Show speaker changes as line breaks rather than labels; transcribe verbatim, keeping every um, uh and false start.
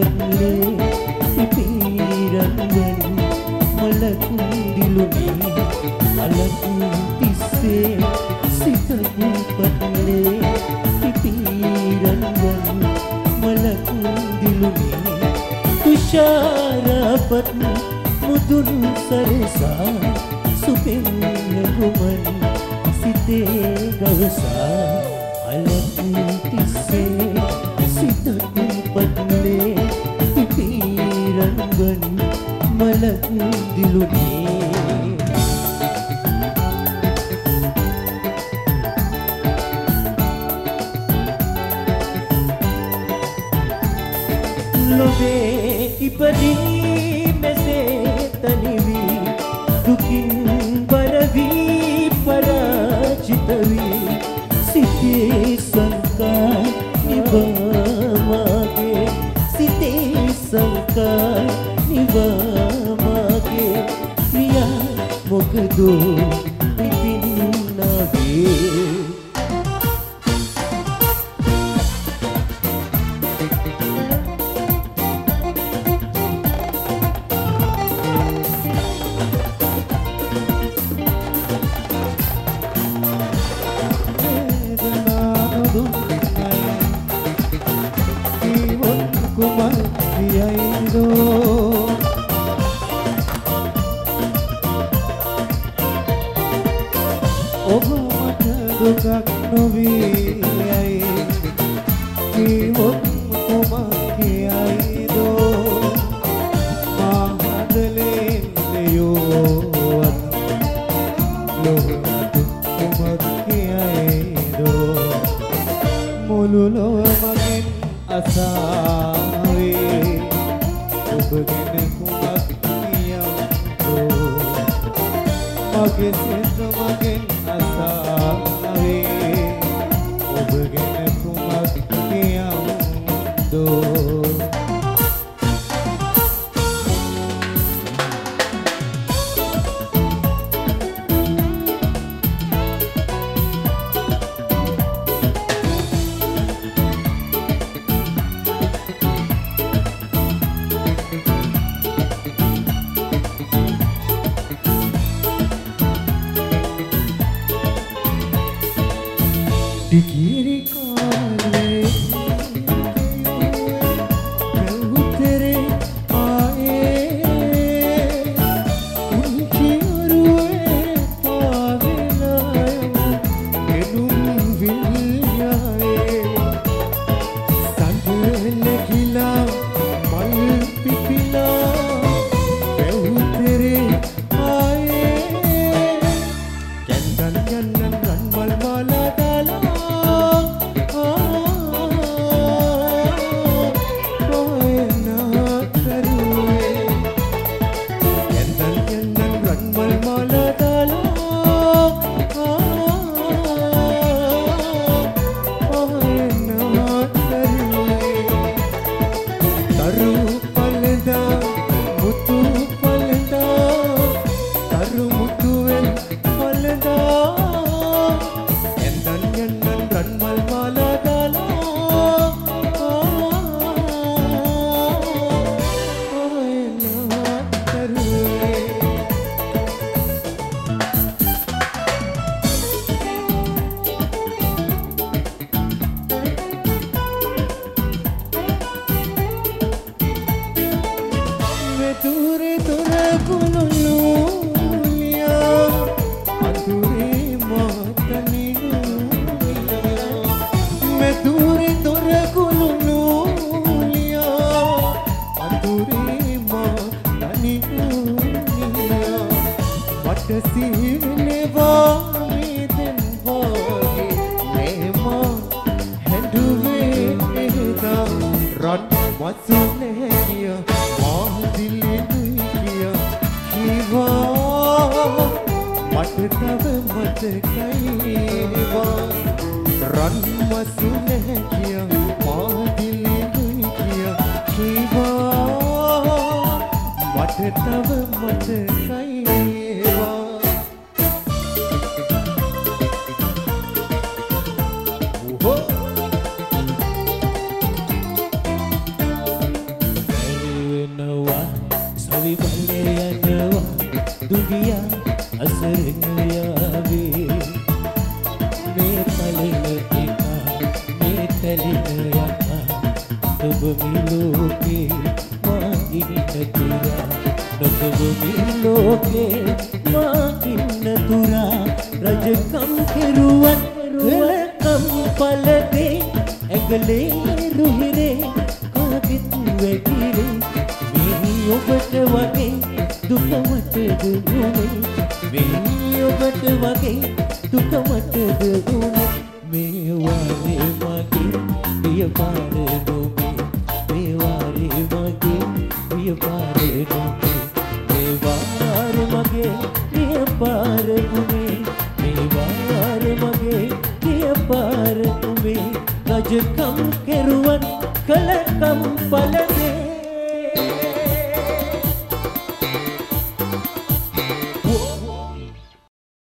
පත්ලේ පිපිරන්වන් මලකුඳිලුනේ අලකු තිස්සේ සිතක් පත්ලේ පිපිරන්වන් මලකුඳිලුනේ තුෂාරපත් මුදුන් සරසා සුපෙන් ගුමන් සිතේ ගවසා අලකු තිස්සේ සිතක් පත්ලේ පිපිරන්වන් මලකුඳිලුනේ ලොවේ ඉපදී මෙසේ තනිවී දුකින් බරවී පරාජිත වී සිතේ සංකා නිවාමාගේ සිතේ සංකා නිවාමාගේ ප්‍රියා මොකදෝ ඉතින් නාගේ හරි බලය යනවා දුගියා අසරණ යාවේ මේ පලෙන එක මේ තැලෙන යකා ඔබ මිලෝකේ මා ඉන්න තුරා ඔබ මිලෝකේ මා ඉන්න තුරා රජකම් කෙරුවත් රැකම් පලදේ ඇගලේ රුහිරේ කාගෙත් වැගිරේ මේ ඔබට වගේ දුකමටද දුනේ මේ ඔබට වගේ දුකමටද දුනේ මේ වාරේ මගේ පිය පාර දුනේ මේ වාරේ මගේ පිය පාර දුනේ මේ වාරේ මගේ පිය පාර දුනේ මේ වාරේ මගේ පිය පාර දුනේ රජකම් කෙරුවත් කලකම් පලදේ